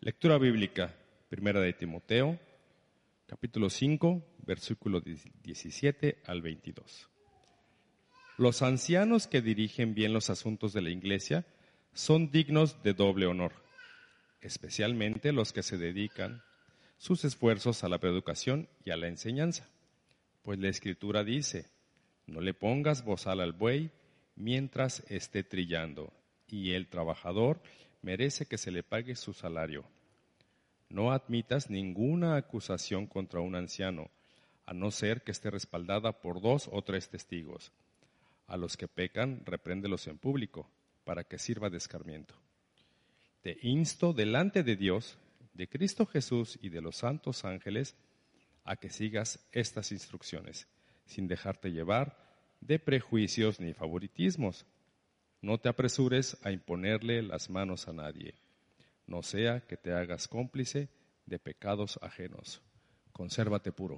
Lectura bíblica, Primera de Timoteo, capítulo 5, versículo 17 al 22. Los ancianos que dirigen bien los asuntos de la iglesia son dignos de doble honor, especialmente los que se dedican sus esfuerzos a la educación y a la enseñanza. Pues la Escritura dice, no le pongas bozal al buey mientras esté trillando, y el trabajador merece que se le pague su salario. No admitas ninguna acusación contra un anciano, a no ser que esté respaldada por 2 o 3 testigos. A los que pecan, repréndelos en público, para que sirva de escarmiento. Te insto delante de Dios, de Cristo Jesús y de los santos ángeles, a que sigas estas instrucciones, sin dejarte llevar de prejuicios ni favoritismos. No te apresures a imponerle las manos a nadie, no sea que te hagas cómplice de pecados ajenos. Consérvate puro.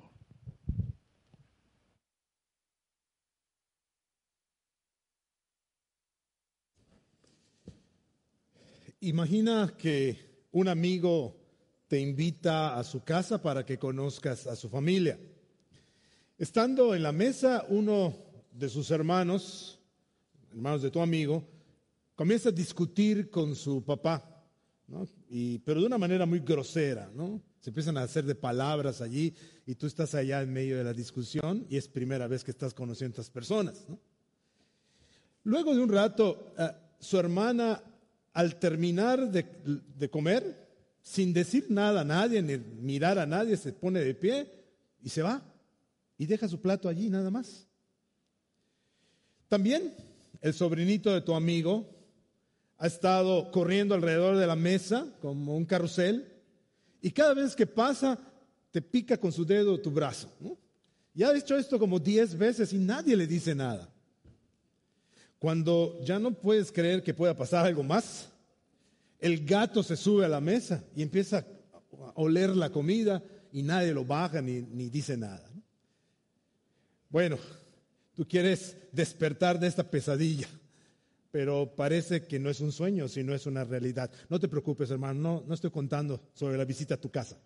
Imagina que un amigo te invita a su casa para que conozcas a su familia. Estando en la mesa, uno de sus hermanos de tu amigo, comienza a discutir con su papá, ¿no? Pero de una manera muy grosera, ¿no? Se empiezan a hacer de palabras allí y tú estás allá en medio de la discusión y es primera vez que estás conociendo a estas personas, ¿no? Luego de un rato, su hermana, al terminar de comer, sin decir nada a nadie, ni mirar a nadie, se pone de pie y se va y deja su plato allí nada más. También el sobrinito de tu amigo ha estado corriendo alrededor de la mesa como un carrusel y cada vez que pasa te pica con su dedo tu brazo, ¿no? Y ha hecho esto como 10 veces y nadie le dice nada. Cuando ya no puedes creer que pueda pasar algo más, el gato se sube a la mesa y empieza a oler la comida y nadie lo baja ni dice nada, ¿no? Bueno, tú quieres despertar de esta pesadilla, pero parece que no es un sueño, sino es una realidad. No te preocupes, hermano, no estoy contando sobre la visita a tu casa.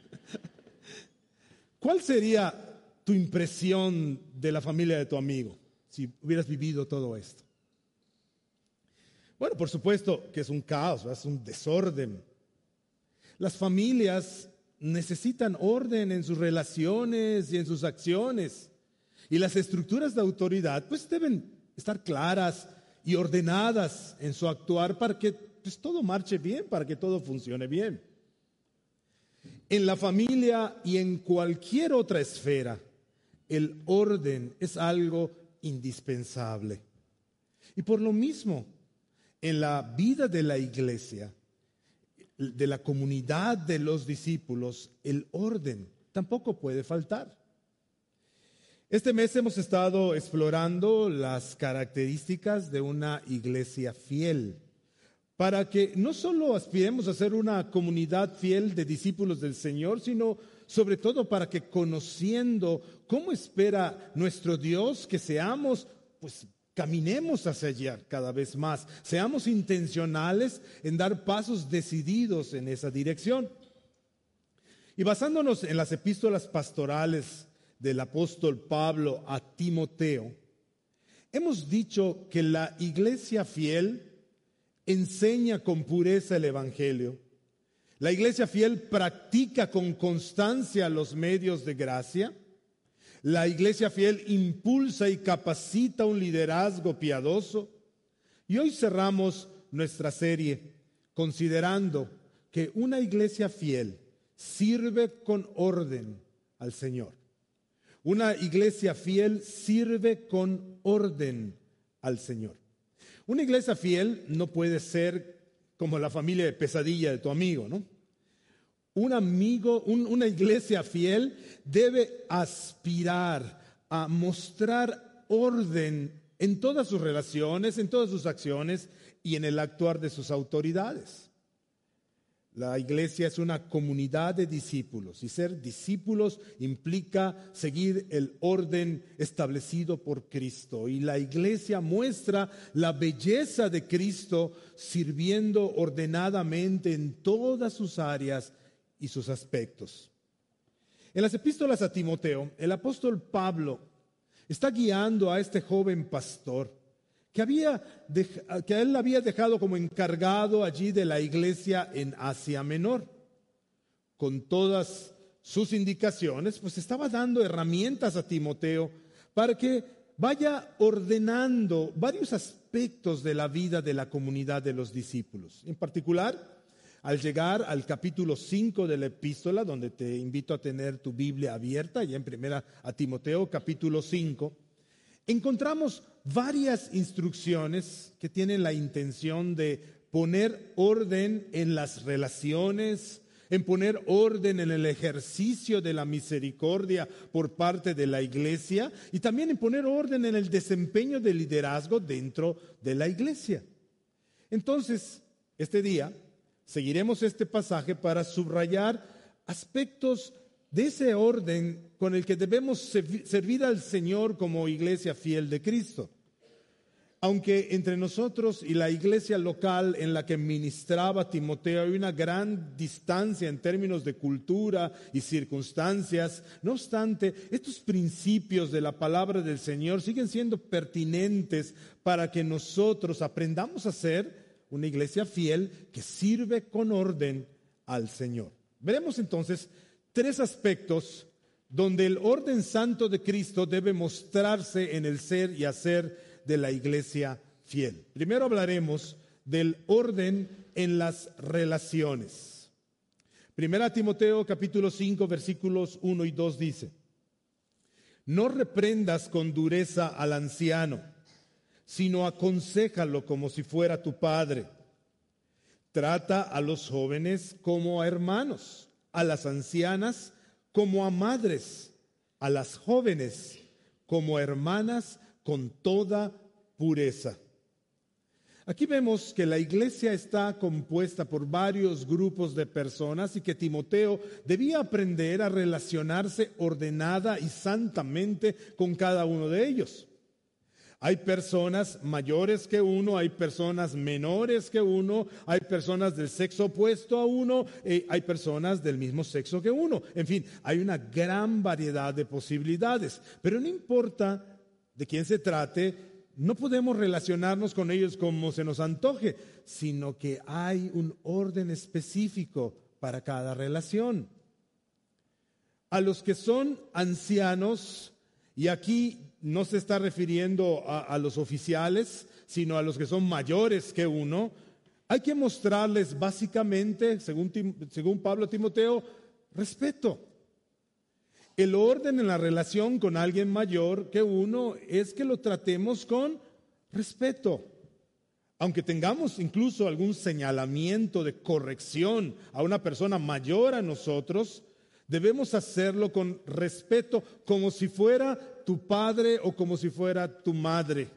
¿Cuál sería tu impresión de la familia de tu amigo si hubieras vivido todo esto? Bueno, por supuesto que es un caos, es un desorden. Las familias necesitan orden en sus relaciones y en sus acciones. Y las estructuras de autoridad pues deben estar claras y ordenadas en su actuar para que pues, todo marche bien, para que todo funcione bien. En la familia y en cualquier otra esfera, el orden es algo indispensable. Y por lo mismo, en la vida de la iglesia, de la comunidad de los discípulos, el orden tampoco puede faltar. Este mes hemos estado explorando las características de una iglesia fiel, para que no solo aspiremos a ser una comunidad fiel de discípulos del Señor, sino sobre todo para que conociendo cómo espera nuestro Dios que seamos, pues caminemos hacia allá cada vez más, seamos intencionales en dar pasos decididos en esa dirección. Y basándonos en las epístolas pastorales del apóstol Pablo a Timoteo, hemos dicho que la iglesia fiel enseña con pureza el evangelio. La iglesia fiel practica con constancia los medios de gracia. La iglesia fiel impulsa y capacita un liderazgo piadoso. Y hoy cerramos nuestra serie considerando que una iglesia fiel sirve con orden al Señor. Una iglesia fiel sirve con orden al Señor. Una iglesia fiel no puede ser como la familia de pesadilla de tu amigo, ¿no? Una iglesia fiel debe aspirar a mostrar orden en todas sus relaciones, en todas sus acciones y en el actuar de sus autoridades. La iglesia es una comunidad de discípulos y ser discípulos implica seguir el orden establecido por Cristo. Y la iglesia muestra la belleza de Cristo sirviendo ordenadamente en todas sus áreas y sus aspectos. En las epístolas a Timoteo, el apóstol Pablo está guiando a este joven pastor que a él había dejado como encargado allí de la iglesia en Asia Menor. Con todas sus indicaciones, pues estaba dando herramientas a Timoteo para que vaya ordenando varios aspectos de la vida de la comunidad de los discípulos. En particular, al llegar al capítulo 5 de la epístola, donde te invito a tener tu Biblia abierta, ya en primera a Timoteo, capítulo 5, encontramos varias instrucciones que tienen la intención de poner orden en las relaciones, en poner orden en el ejercicio de la misericordia por parte de la iglesia y también en poner orden en el desempeño del liderazgo dentro de la iglesia. Entonces, este día seguiremos este pasaje para subrayar aspectos de ese orden con el que debemos servir al Señor como iglesia fiel de Cristo. Aunque entre nosotros y la iglesia local en la que ministraba Timoteo hay una gran distancia en términos de cultura y circunstancias, no obstante, estos principios de la palabra del Señor siguen siendo pertinentes para que nosotros aprendamos a ser una iglesia fiel que sirve con orden al Señor. Veremos entonces 3 aspectos donde el orden santo de Cristo debe mostrarse en el ser y hacer de la iglesia fiel. Primero hablaremos del orden en las relaciones. Primera Timoteo capítulo 5 versículos 1 y 2 dice: No reprendas con dureza al anciano, sino aconséjalo como si fuera tu padre. Trata a los jóvenes como a hermanos, a las ancianas como a madres, a las jóvenes como a hermanas con toda pureza. Aquí vemos que la iglesia está compuesta por varios grupos de personas y que Timoteo debía aprender a relacionarse ordenada y santamente con cada uno de ellos. Hay personas mayores que uno, hay personas menores que uno, hay personas del sexo opuesto a uno, hay personas del mismo sexo que uno. En fin, hay una gran variedad de posibilidades, pero no importa de quién se trate, no podemos relacionarnos con ellos como se nos antoje, sino que hay un orden específico para cada relación. A los que son ancianos, y aquí no se está refiriendo a los oficiales, sino a los que son mayores que uno, hay que mostrarles básicamente, según Pablo a Timoteo, respeto. El orden en la relación con alguien mayor que uno es que lo tratemos con respeto. Aunque tengamos incluso algún señalamiento de corrección a una persona mayor a nosotros, debemos hacerlo con respeto, como si fuera tu padre o como si fuera tu madre.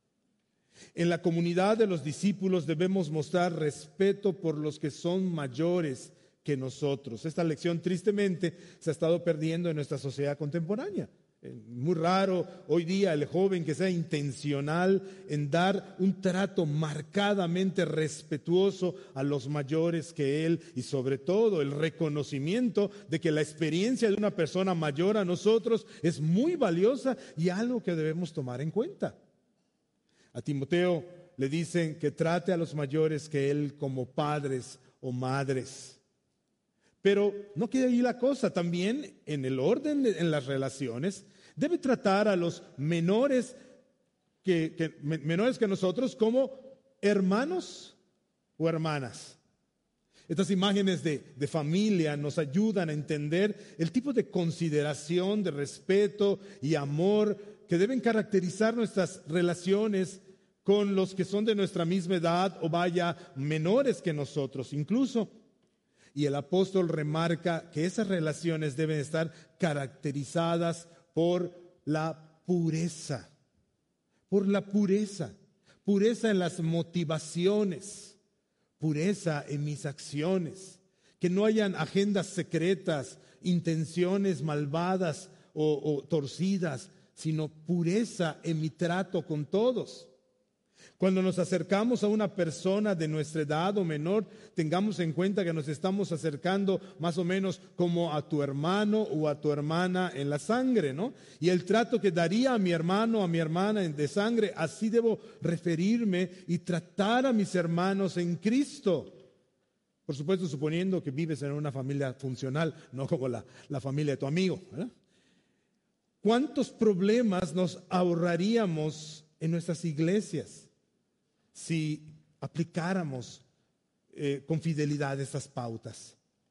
En la comunidad de los discípulos debemos mostrar respeto por los que son mayores que nosotros. Esta lección tristemente se ha estado perdiendo en nuestra sociedad contemporánea. Muy raro hoy día el joven que sea intencional en dar un trato marcadamente respetuoso a los mayores que él y sobre todo el reconocimiento de que la experiencia de una persona mayor a nosotros es muy valiosa y algo que debemos tomar en cuenta. A Timoteo le dicen que trate a los mayores que él como padres o madres. Pero no queda ahí la cosa, también en el orden en las relaciones debe tratar a los menores que nosotros como hermanos o hermanas. Estas imágenes de familia nos ayudan a entender el tipo de consideración, de respeto y amor que deben caracterizar nuestras relaciones con los que son de nuestra misma edad o menores que nosotros incluso. Y el apóstol remarca que esas relaciones deben estar caracterizadas por la pureza. Por la pureza. Pureza en las motivaciones. Pureza en mis acciones. que no hayan agendas secretas, intenciones malvadas o torcidas, sino pureza en mi trato con todos. Cuando nos acercamos a una persona de nuestra edad o menor, tengamos en cuenta que nos estamos acercando más o menos como a tu hermano o a tu hermana en la sangre, ¿no? Y el trato que daría a mi hermano o a mi hermana de sangre, así debo referirme y tratar a mis hermanos en Cristo. Por supuesto, suponiendo que vives en una familia funcional, no como la familia de tu amigo, ¿verdad? ¿Cuántos problemas nos ahorraríamos en nuestras iglesias si aplicáramos con fidelidad estas pautas?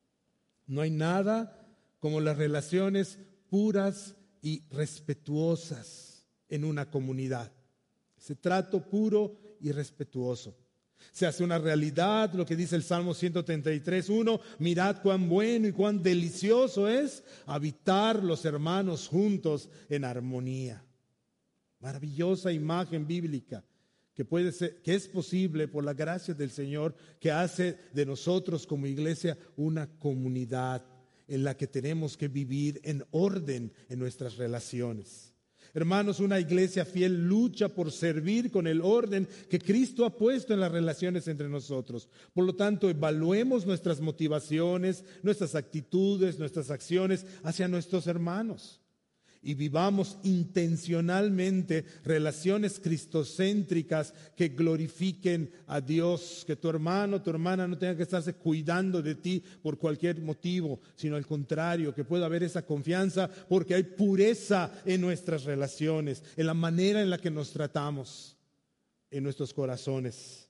No hay nada como las relaciones puras y respetuosas en una comunidad. Ese trato puro y respetuoso. Se hace una realidad lo que dice el Salmo 133:1, mirad cuán bueno y cuán delicioso es habitar los hermanos juntos en armonía. Maravillosa imagen bíblica que es posible por la gracia del Señor, que hace de nosotros como iglesia una comunidad en la que tenemos que vivir en orden en nuestras relaciones. Hermanos, una iglesia fiel lucha por servir con el orden que Cristo ha puesto en las relaciones entre nosotros. Por lo tanto, evaluemos nuestras motivaciones, nuestras actitudes, nuestras acciones hacia nuestros hermanos. Y vivamos intencionalmente relaciones cristocéntricas que glorifiquen a Dios, que tu hermano, tu hermana no tenga que estarse cuidando de ti por cualquier motivo, sino al contrario, que pueda haber esa confianza porque hay pureza en nuestras relaciones, en la manera en la que nos tratamos, en nuestros corazones.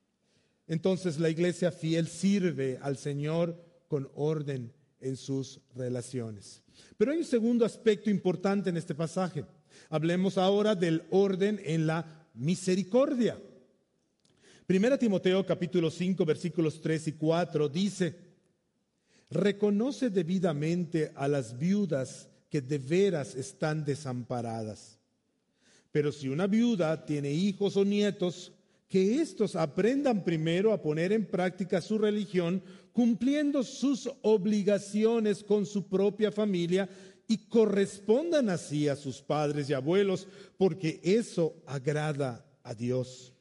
Entonces la iglesia fiel sirve al Señor con orden en sus relaciones. Pero hay un segundo aspecto importante en este pasaje. Hablemos ahora del orden en la misericordia. 1 Timoteo capítulo 5 versículos 3 y 4 dice: reconoce debidamente a las viudas que de veras están desamparadas. Pero si una viuda tiene hijos o nietos, que éstos aprendan primero a poner en práctica su religión, cumpliendo sus obligaciones con su propia familia y correspondan así a sus padres y abuelos, porque eso agrada a Dios.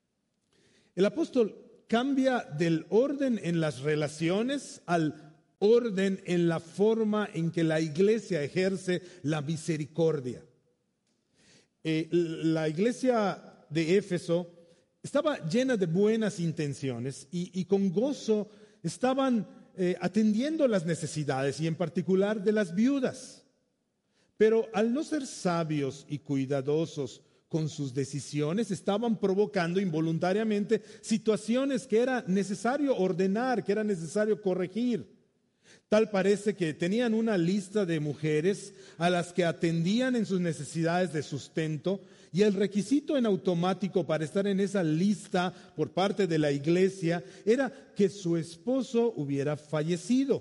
El apóstol cambia del orden en las relaciones al orden en la forma en que la iglesia ejerce la misericordia. La iglesia de Éfeso estaba llena de buenas intenciones y con gozo estaban atendiendo las necesidades y en particular de las viudas. Pero al no ser sabios y cuidadosos con sus decisiones, estaban provocando involuntariamente situaciones que era necesario ordenar, que era necesario corregir. Tal parece que tenían una lista de mujeres a las que atendían en sus necesidades de sustento, y el requisito en automático para estar en esa lista por parte de la iglesia era que su esposo hubiera fallecido.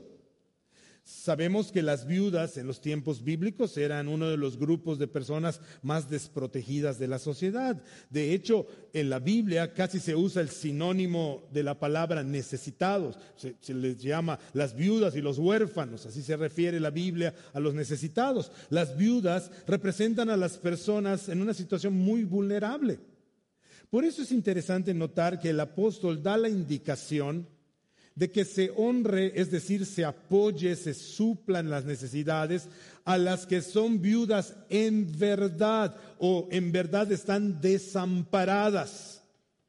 Sabemos que las viudas en los tiempos bíblicos eran uno de los grupos de personas más desprotegidas de la sociedad. De hecho, en la Biblia casi se usa el sinónimo de la palabra necesitados. Se les llama las viudas y los huérfanos, así se refiere la Biblia a los necesitados. Las viudas representan a las personas en una situación muy vulnerable. Por eso es interesante notar que el apóstol da la indicación de que se honre, es decir, se apoye, se suplan las necesidades a las que son viudas en verdad o en verdad están desamparadas.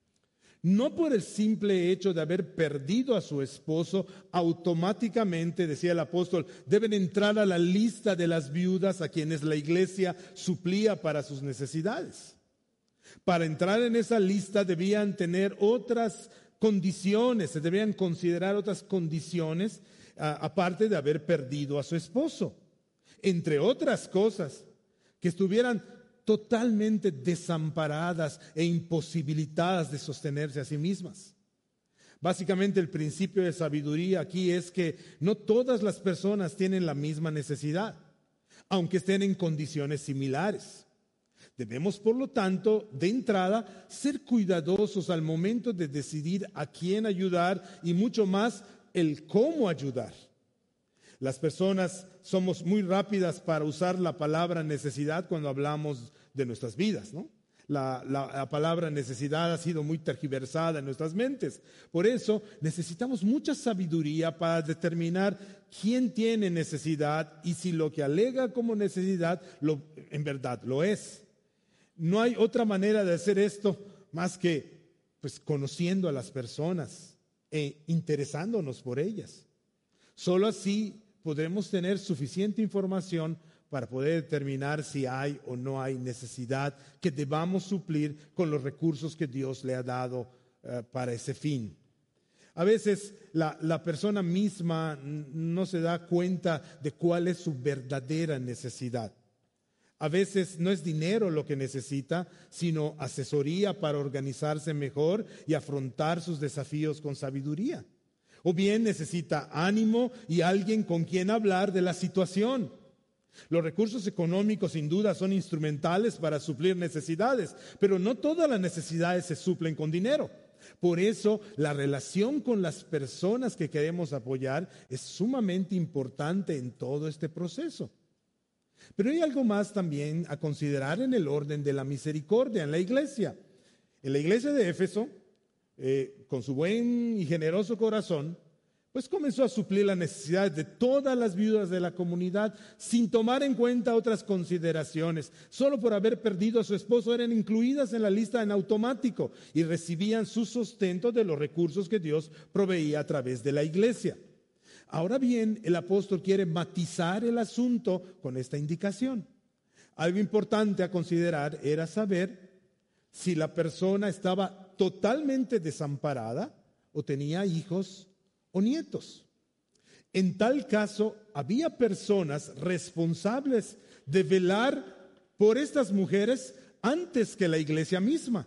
No por el simple hecho de haber perdido a su esposo, automáticamente, decía el apóstol, deben entrar a la lista de las viudas a quienes la iglesia suplía para sus necesidades. Para entrar en esa lista debían tener otras condiciones, se debían considerar otras condiciones aparte de haber perdido a su esposo. Entre otras cosas, que estuvieran totalmente desamparadas e imposibilitadas de sostenerse a sí mismas. Básicamente el principio de sabiduría aquí es que no todas las personas tienen la misma necesidad, aunque estén en condiciones similares. Debemos, por lo tanto, de entrada, ser cuidadosos al momento de decidir a quién ayudar y mucho más el cómo ayudar. Las personas somos muy rápidas para usar la palabra necesidad cuando hablamos de nuestras vidas, ¿no? La palabra necesidad ha sido muy tergiversada en nuestras mentes. Por eso necesitamos mucha sabiduría para determinar quién tiene necesidad y si lo que alega como necesidad en verdad lo es. No hay otra manera de hacer esto más que conociendo a las personas e interesándonos por ellas. Solo así podremos tener suficiente información para poder determinar si hay o no hay necesidad que debamos suplir con los recursos que Dios le ha dado para ese fin. A veces la persona misma no se da cuenta de cuál es su verdadera necesidad. A veces no es dinero lo que necesita, sino asesoría para organizarse mejor y afrontar sus desafíos con sabiduría. O bien necesita ánimo y alguien con quien hablar de la situación. Los recursos económicos sin duda son instrumentales para suplir necesidades, pero no todas las necesidades se suplen con dinero. Por eso la relación con las personas que queremos apoyar es sumamente importante en todo este proceso. Pero hay algo más también a considerar en el orden de la misericordia en la iglesia. En la iglesia de Éfeso, con su buen y generoso corazón, comenzó a suplir las necesidades de todas las viudas de la comunidad sin tomar en cuenta otras consideraciones. Solo por haber perdido a su esposo eran incluidas en la lista en automático y recibían su sustento de los recursos que Dios proveía a través de la iglesia. Ahora bien, el apóstol quiere matizar el asunto con esta indicación. Algo importante a considerar era saber si la persona estaba totalmente desamparada o tenía hijos o nietos. En tal caso, había personas responsables de velar por estas mujeres antes que la iglesia misma.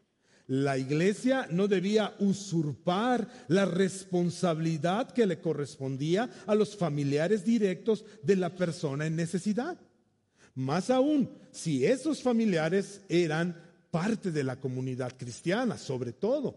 La iglesia no debía usurpar la responsabilidad que le correspondía a los familiares directos de la persona en necesidad. Más aún, si esos familiares eran parte de la comunidad cristiana, sobre todo.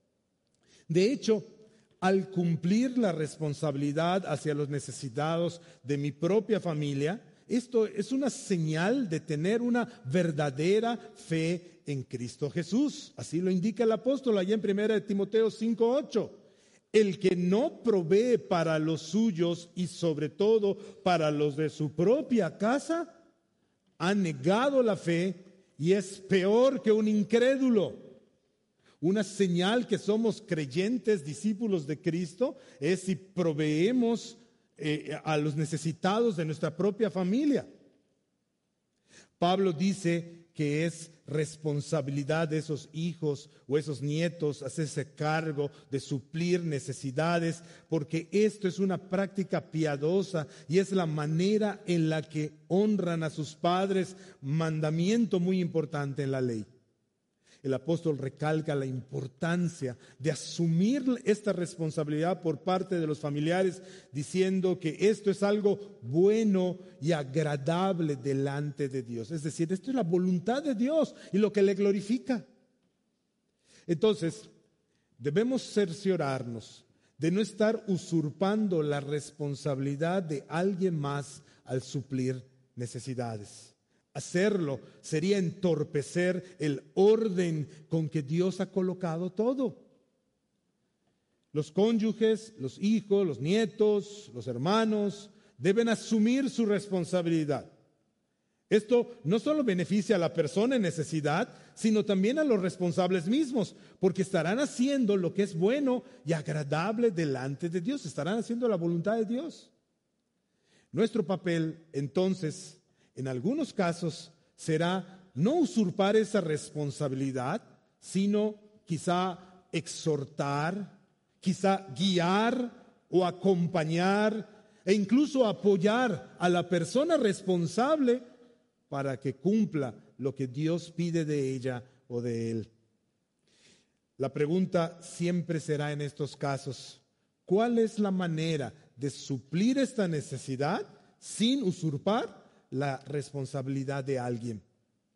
De hecho, al cumplir la responsabilidad hacia los necesitados de mi propia familia, esto es una señal de tener una verdadera fe en Cristo Jesús. Así lo indica el apóstol allá en 1 Timoteo 5:8. El que no provee para los suyos y sobre todo para los de su propia casa, ha negado la fe y es peor que un incrédulo. Una señal que somos creyentes, discípulos de Cristo, es si proveemos a los necesitados de nuestra propia familia. Pablo dice que es responsabilidad de esos hijos o esos nietos hacerse cargo de suplir necesidades, porque esto es una práctica piadosa y es la manera en la que honran a sus padres, mandamiento muy importante en la ley. El apóstol recalca la importancia de asumir esta responsabilidad por parte de los familiares, diciendo que esto es algo bueno y agradable delante de Dios. Es decir, esto es la voluntad de Dios y lo que le glorifica. Entonces, debemos cerciorarnos de no estar usurpando la responsabilidad de alguien más al suplir necesidades. Hacerlo sería entorpecer el orden con que Dios ha colocado todo. Los cónyuges, los hijos, los nietos, los hermanos deben asumir su responsabilidad. Esto no solo beneficia a la persona en necesidad, sino también a los responsables mismos, porque estarán haciendo lo que es bueno y agradable delante de Dios, estarán haciendo la voluntad de Dios. Nuestro papel, entonces, en algunos casos será no usurpar esa responsabilidad, sino quizá exhortar, quizá guiar o acompañar e incluso apoyar a la persona responsable para que cumpla lo que Dios pide de ella o de él. La pregunta siempre será en estos casos, ¿cuál es la manera de suplir esta necesidad sin usurpar la responsabilidad de alguien?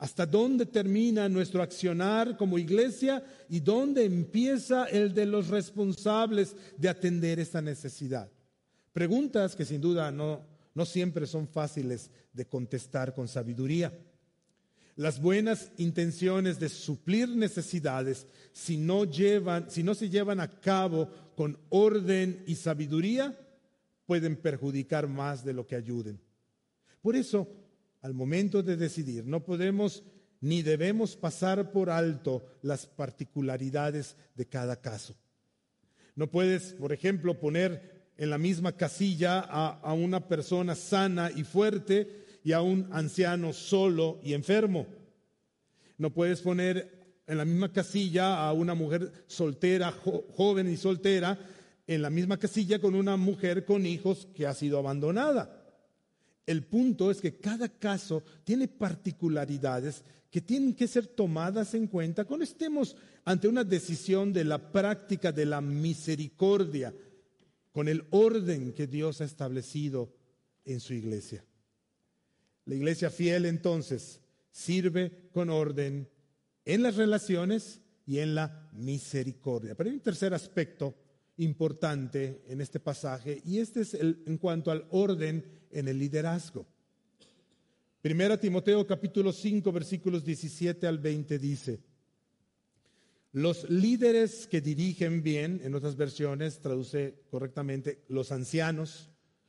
¿Hasta dónde termina nuestro accionar como iglesia y dónde empieza el de los responsables de atender esta necesidad? Preguntas que sin duda no siempre son fáciles de contestar con sabiduría. Las buenas intenciones de suplir necesidades, si no se llevan a cabo con orden y sabiduría, pueden perjudicar más de lo que ayuden. Por eso, al momento de decidir, no podemos ni debemos pasar por alto las particularidades de cada caso. No puedes, por ejemplo, poner en la misma casilla a una persona sana y fuerte y a un anciano solo y enfermo. No puedes poner en la misma casilla a una mujer soltera, joven y soltera, en la misma casilla con una mujer con hijos que ha sido abandonada. El punto es que cada caso tiene particularidades que tienen que ser tomadas en cuenta cuando estemos ante una decisión de la práctica de la misericordia, con el orden que Dios ha establecido en su iglesia. La iglesia fiel, entonces, sirve con orden en las relaciones y en la misericordia. Pero hay un tercer aspecto importante en este pasaje, y este es en cuanto al orden en el liderazgo. 1 Timoteo capítulo 5 versículos 17 al 20 dice: los líderes que dirigen bien, en otras versiones traduce correctamente los ancianos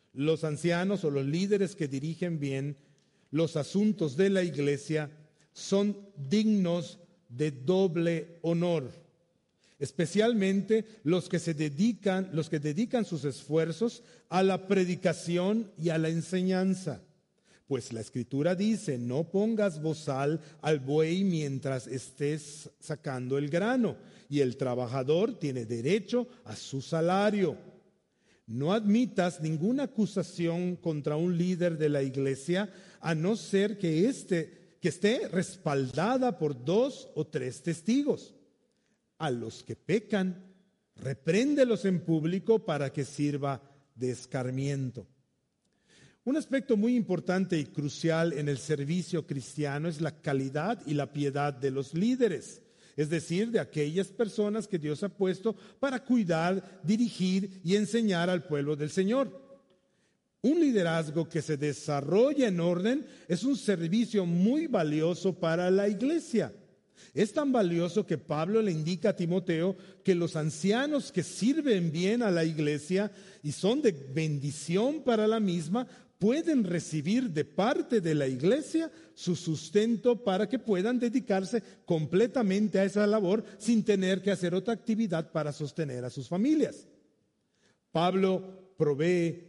o los líderes que dirigen bien los asuntos de la iglesia son dignos de doble honor, especialmente los que dedican sus esfuerzos a la predicación y a la enseñanza. Pues la Escritura dice: no pongas bozal al buey mientras estés sacando el grano, y el trabajador tiene derecho a su salario. No admitas ninguna acusación contra un líder de la iglesia, a no ser que esté respaldada por 2 o 3 testigos. A los que pecan, repréndelos en público para que sirva de escarmiento. Un aspecto muy importante y crucial en el servicio cristiano es la calidad y la piedad de los líderes, es decir, de aquellas personas que Dios ha puesto para cuidar, dirigir y enseñar al pueblo del Señor. Un liderazgo que se desarrolla en orden es un servicio muy valioso para la iglesia. Es tan valioso que Pablo le indica a Timoteo que los ancianos que sirven bien a la iglesia y son de bendición para la misma, pueden recibir de parte de la iglesia su sustento para que puedan dedicarse completamente a esa labor sin tener que hacer otra actividad para sostener a sus familias. Pablo provee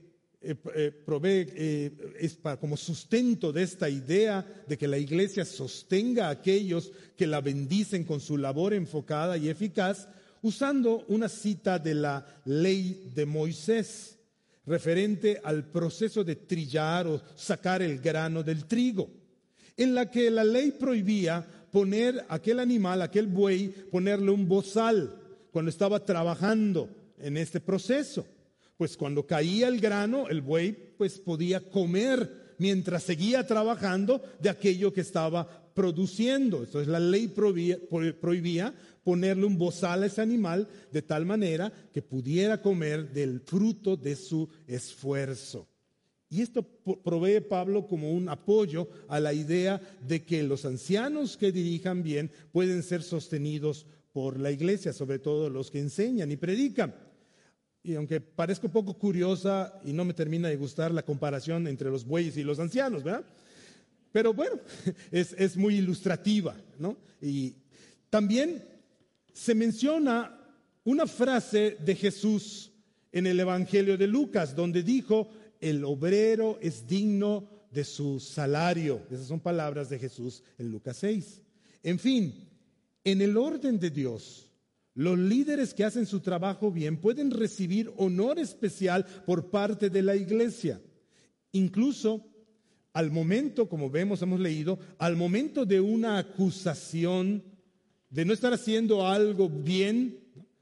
como sustento de esta idea de que la iglesia sostenga a aquellos que la bendicen con su labor enfocada y eficaz, usando una cita de la ley de Moisés referente al proceso de trillar o sacar el grano del trigo, en la que la ley prohibía poner aquel animal, aquel buey, ponerle un bozal cuando estaba trabajando en este proceso. Pues cuando caía el grano, el buey pues podía comer mientras seguía trabajando de aquello que estaba produciendo. Entonces la ley prohibía ponerle un bozal a ese animal de tal manera que pudiera comer del fruto de su esfuerzo. Y esto provee Pablo como un apoyo a la idea de que los ancianos que dirijan bien pueden ser sostenidos por la iglesia, sobre todo los que enseñan y predican. Y aunque parezca un poco curiosa y no me termina de gustar la comparación entre los bueyes y los ancianos, ¿verdad? Pero bueno, es muy ilustrativa, ¿no? Y también se menciona una frase de Jesús en el Evangelio de Lucas, donde dijo: el obrero es digno de su salario. Esas son palabras de Jesús en Lucas 6. En fin, en el orden de Dios, los líderes que hacen su trabajo bien pueden recibir honor especial por parte de la iglesia. Incluso al momento, como hemos leído, al momento de una acusación de no estar haciendo algo bien,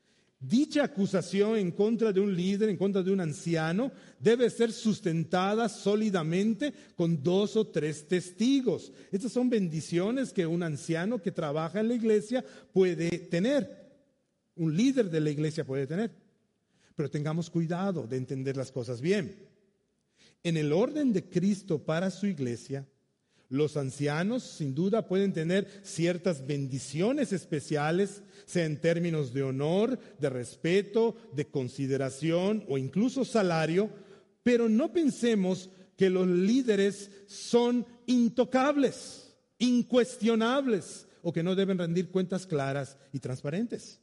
Dicha acusación en contra de un líder, en contra de un anciano, debe ser sustentada sólidamente con 2 o 3 testigos. Estas son bendiciones que un anciano que trabaja en la iglesia puede tener, un líder de la iglesia puede tener. Pero tengamos cuidado de entender las cosas bien. En el orden de Cristo para su iglesia, los ancianos sin duda pueden tener ciertas bendiciones especiales, sea en términos de honor, de respeto, de consideración o incluso salario, pero no pensemos que los líderes son intocables, incuestionables o que no deben rendir cuentas claras y transparentes.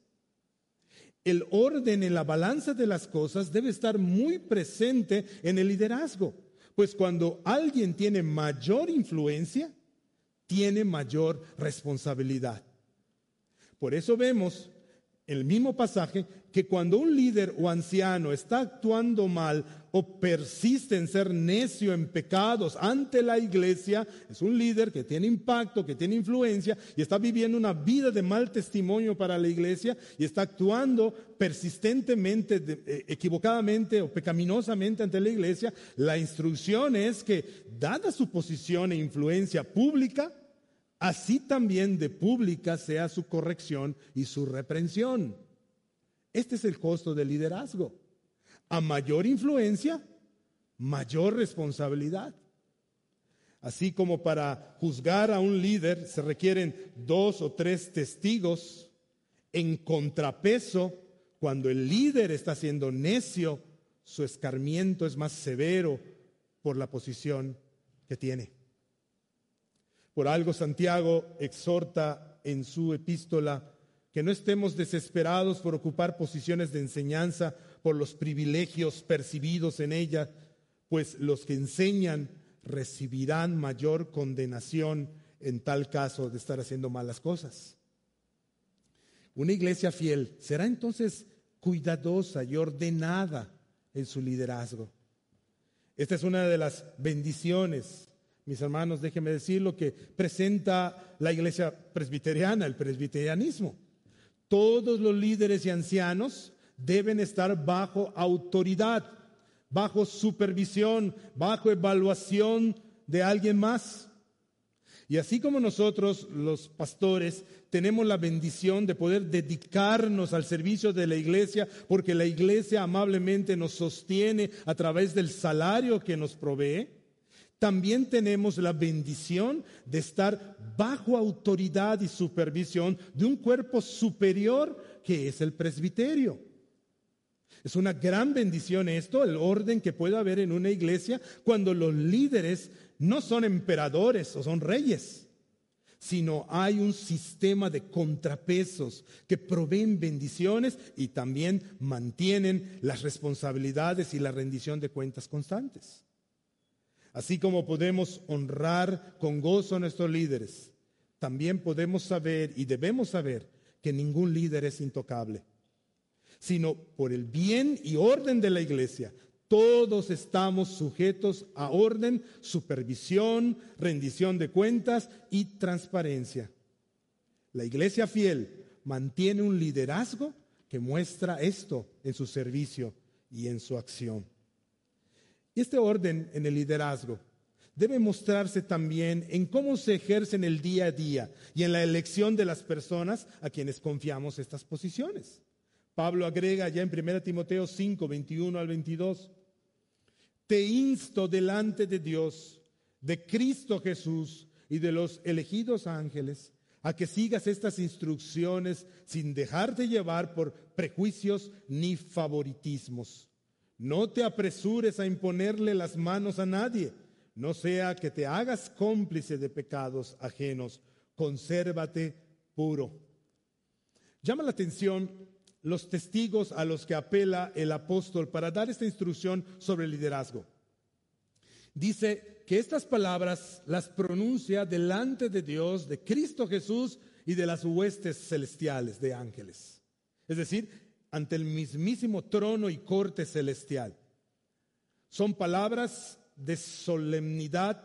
El orden en la balanza de las cosas debe estar muy presente en el liderazgo. Pues cuando alguien tiene mayor influencia, tiene mayor responsabilidad. Por eso vemos en el mismo pasaje que cuando un líder o anciano está actuando mal o persiste en ser necio en pecados ante la iglesia, es un líder que tiene impacto, que tiene influencia y está viviendo una vida de mal testimonio para la iglesia y está actuando persistentemente, equivocadamente o pecaminosamente ante la iglesia. La instrucción es que, dada su posición e influencia pública, así también de pública sea su corrección y su reprensión. Este es el costo del liderazgo. A mayor influencia, mayor responsabilidad. Así como para juzgar a un líder se requieren 2 o 3 testigos, en contrapeso, cuando el líder está siendo necio, su escarmiento es más severo por la posición que tiene. Por algo Santiago exhorta en su epístola que no estemos desesperados por ocupar posiciones de enseñanza por los privilegios percibidos en ella, pues los que enseñan recibirán mayor condenación en tal caso de estar haciendo malas cosas. Una iglesia fiel será entonces cuidadosa y ordenada en su liderazgo. Esta es una de las bendiciones, mis hermanos, déjenme decirlo, que presenta la iglesia presbiteriana, el presbiterianismo. Todos los líderes y ancianos deben estar bajo autoridad, bajo supervisión, bajo evaluación de alguien más. Y así como nosotros, los pastores, tenemos la bendición de poder dedicarnos al servicio de la iglesia, porque la iglesia amablemente nos sostiene a través del salario que nos provee, también tenemos la bendición de estar bajo autoridad y supervisión de un cuerpo superior que es el presbiterio. Es una gran bendición esto, el orden que puede haber en una iglesia cuando los líderes no son emperadores o son reyes, sino hay un sistema de contrapesos que proveen bendiciones y también mantienen las responsabilidades y la rendición de cuentas constantes. Así como podemos honrar con gozo a nuestros líderes, también podemos saber y debemos saber que ningún líder es intocable, sino por el bien y orden de la iglesia. Todos estamos sujetos a orden, supervisión, rendición de cuentas y transparencia. La iglesia fiel mantiene un liderazgo que muestra esto en su servicio y en su acción. Y este orden en el liderazgo debe mostrarse también en cómo se ejerce en el día a día y en la elección de las personas a quienes confiamos estas posiciones. Pablo agrega ya en 1 Timoteo 5, 21 al 22, te insto delante de Dios, de Cristo Jesús y de los elegidos ángeles, a que sigas estas instrucciones sin dejarte llevar por prejuicios ni favoritismos. No te apresures a imponerle las manos a nadie, no sea que te hagas cómplice de pecados ajenos. Consérvate puro. Llama la atención los testigos a los que apela el apóstol para dar esta instrucción sobre el liderazgo. Dice que estas palabras las pronuncia delante de Dios, de Cristo Jesús y de las huestes celestiales de ángeles. Es decir, ante el mismísimo trono y corte celestial. Son palabras de solemnidad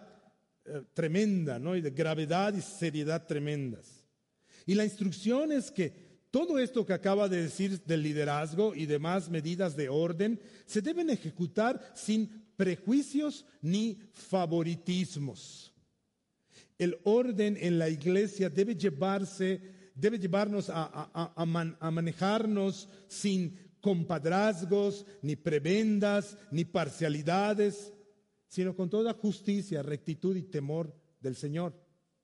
tremenda, ¿no? Y de gravedad y seriedad tremendas. Y la instrucción es que Todo esto que acaba de decir del liderazgo y demás medidas de orden se deben ejecutar sin prejuicios ni favoritismos. El orden en la iglesia debe llevarnos a manejarnos sin compadrazgos, ni prebendas, ni parcialidades, sino con toda justicia, rectitud y temor del Señor.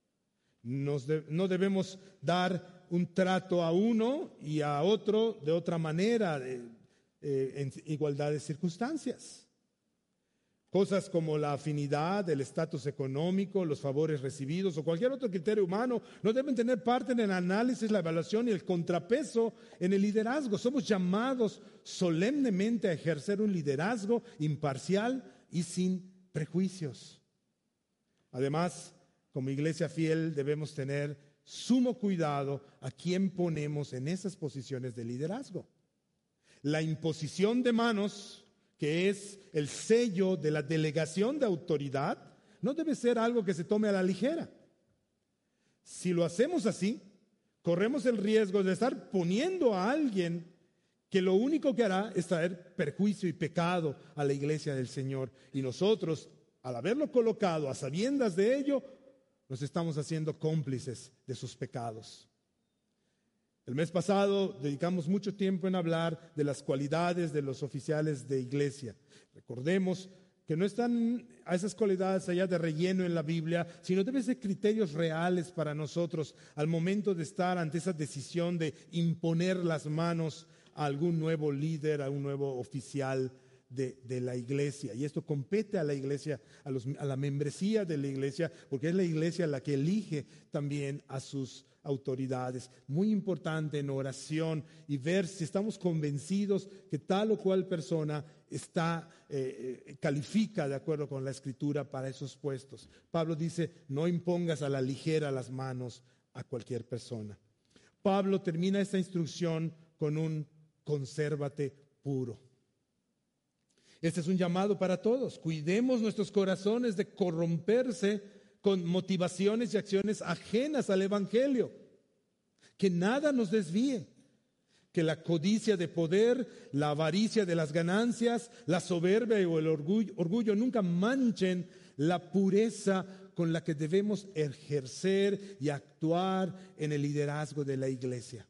No debemos dar un trato a uno y a otro de otra manera, en igualdad de circunstancias. Cosas como la afinidad, el estatus económico, los favores recibidos o cualquier otro criterio humano no deben tener parte en el análisis, la evaluación y el contrapeso en el liderazgo. Somos llamados solemnemente a ejercer un liderazgo imparcial y sin prejuicios. Además, como iglesia fiel debemos tener sumo cuidado a quién ponemos en esas posiciones de liderazgo. La imposición de manos, que es el sello de la delegación de autoridad, no debe ser algo que se tome a la ligera. Si lo hacemos así, corremos el riesgo de estar poniendo a alguien que lo único que hará es traer perjuicio y pecado a la iglesia del Señor. Y nosotros, al haberlo colocado a sabiendas de ello, nos estamos haciendo cómplices de sus pecados. El mes pasado dedicamos mucho tiempo en hablar de las cualidades de los oficiales de iglesia. Recordemos que no están a esas cualidades allá de relleno en la Biblia, sino deben ser criterios reales para nosotros al momento de estar ante esa decisión de imponer las manos a algún nuevo líder, a un nuevo oficial de la iglesia. Y esto compete a la iglesia, a la membresía de la iglesia, porque es la iglesia la que elige también a sus autoridades. Muy importante en oración y ver si estamos convencidos que tal o cual persona califica de acuerdo con la Escritura para esos puestos. Pablo dice, no impongas a la ligera las manos a cualquier persona. Pablo termina esta instrucción con un consérvate puro. Este es un llamado para todos. Cuidemos nuestros corazones de corromperse con motivaciones y acciones ajenas al Evangelio. Que nada nos desvíe. Que la codicia de poder, la avaricia de las ganancias, la soberbia o el orgullo nunca manchen la pureza con la que debemos ejercer y actuar en el liderazgo de la iglesia.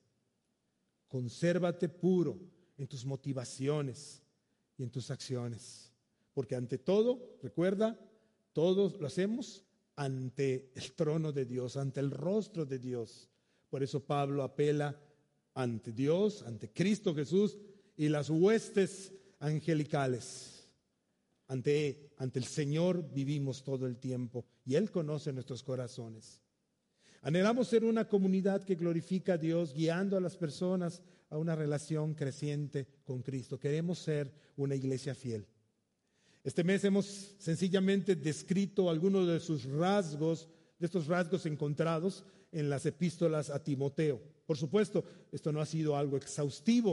Consérvate puro en tus motivaciones y en tus acciones. Porque ante todo, recuerda, todos lo hacemos ante el trono de Dios, ante el rostro de Dios. Por eso Pablo apela ante Dios, ante Cristo Jesús y las huestes angelicales. Ante el Señor vivimos todo el tiempo y Él conoce nuestros corazones. Anhelamos ser una comunidad que glorifica a Dios, guiando a las personas a una relación creciente con Cristo. Queremos ser una iglesia fiel. Este mes hemos sencillamente descrito algunos de estos rasgos encontrados en las epístolas a Timoteo. Por supuesto, esto no ha sido algo exhaustivo.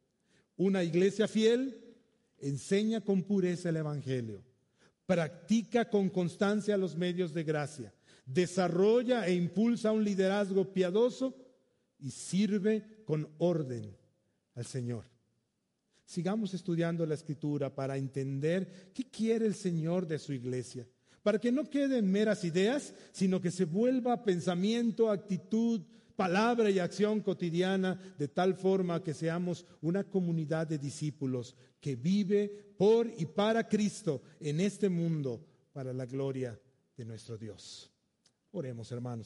Una iglesia fiel enseña con pureza el Evangelio, practica con constancia los medios de gracia, desarrolla e impulsa un liderazgo piadoso y sirve con orden al Señor. Sigamos estudiando la Escritura para entender qué quiere el Señor de su iglesia, para que no queden meras ideas, sino que se vuelva pensamiento, actitud, palabra y acción cotidiana, de tal forma que seamos una comunidad de discípulos que vive por y para Cristo en este mundo, para la gloria de nuestro Dios. Oremos, hermanos.